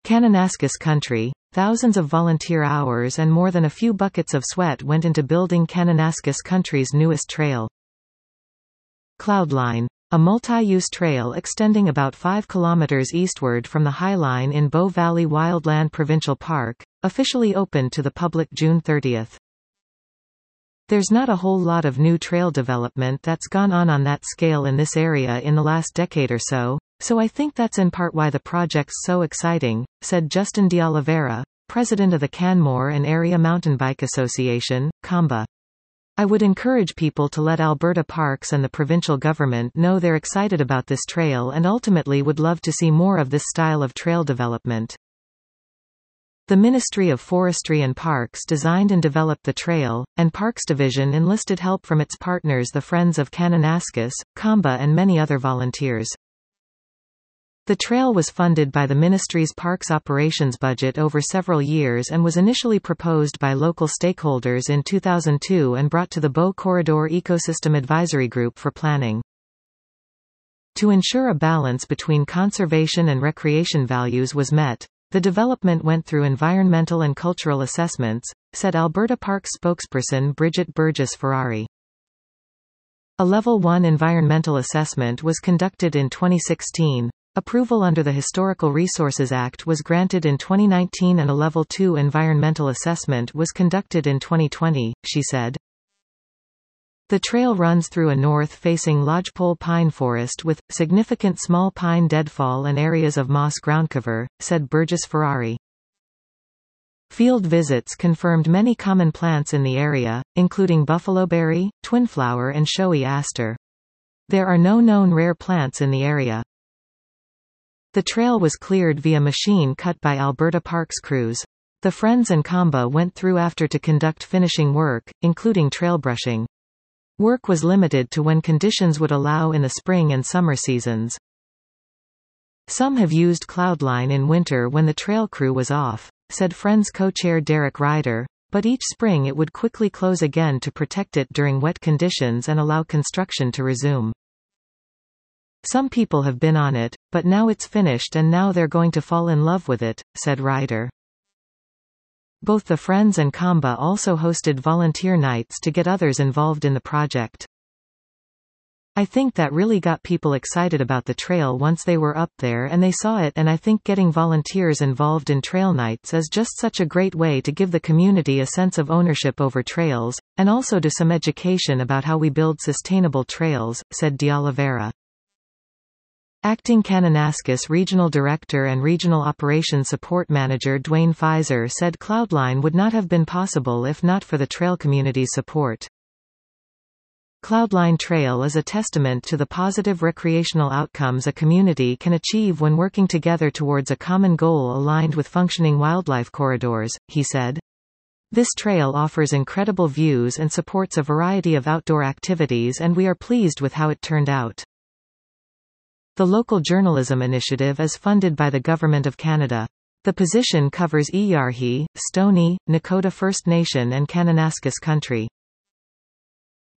Kananaskis Country. Thousands of volunteer hours and more than a few buckets of sweat went into building Kananaskis Country's newest trail. Cloudline. A multi-use trail extending about 5 kilometers eastward from the High Line in Bow Valley Wildland Provincial Park, officially opened to the public June 30. There's not a whole lot of new trail development that's gone on that scale in this area in the last decade or so I think that's in part why the project's so exciting, said Justin de Oliveira, president of the Canmore and Area Mountain Bike Association, CAMBA. I would encourage people to let Alberta Parks and the provincial government know they're excited about this trail and ultimately would love to see more of this style of trail development. The Ministry of Forestry and Parks designed and developed the trail, and Parks Division enlisted help from its partners the Friends of Kananaskis, CAMBA and many other volunteers. The trail was funded by the ministry's parks operations budget over several years and was initially proposed by local stakeholders in 2002 and brought to the Bow Corridor Ecosystem Advisory Group for planning. To ensure a balance between conservation and recreation values was met, the development went through environmental and cultural assessments, said Alberta Parks spokesperson Bridget Burgess-Ferrari. A Level 1 environmental assessment was conducted in 2016. Approval under the Historical Resources Act was granted in 2019 and a Level 2 environmental assessment was conducted in 2020, she said. The trail runs through a north-facing lodgepole pine forest with significant small pine deadfall and areas of moss groundcover, said Burgess-Ferrari. Field visits confirmed many common plants in the area, including buffaloberry, twinflower and showy aster. There are no known rare plants in the area. The trail was cleared via machine cut by Alberta Parks crews. The Friends and CAMBA went through after to conduct finishing work, including trail brushing. Work was limited to when conditions would allow in the spring and summer seasons. Some have used Cloudline in winter when the trail crew was off, said Friends co-chair Derek Ryder, but each spring it would quickly close again to protect it during wet conditions and allow construction to resume. Some people have been on it, but now it's finished and now they're going to fall in love with it, said Ryder. Both the Friends and CAMBA also hosted volunteer nights to get others involved in the project. I think that really got people excited about the trail once they were up there and they saw it, and I think getting volunteers involved in trail nights is just such a great way to give the community a sense of ownership over trails, and also do some education about how we build sustainable trails, said de Oliveira. Acting Kananaskis Regional Director and Regional Operations Support Manager Dwayne Pfizer said Cloudline would not have been possible if not for the trail community's support. Cloudline Trail is a testament to the positive recreational outcomes a community can achieve when working together towards a common goal aligned with functioning wildlife corridors, he said. This trail offers incredible views and supports a variety of outdoor activities, and we are pleased with how it turned out. The local journalism initiative is funded by the Government of Canada. The position covers Iyarhi, Stoney, Nakota First Nation and Kananaskis Country.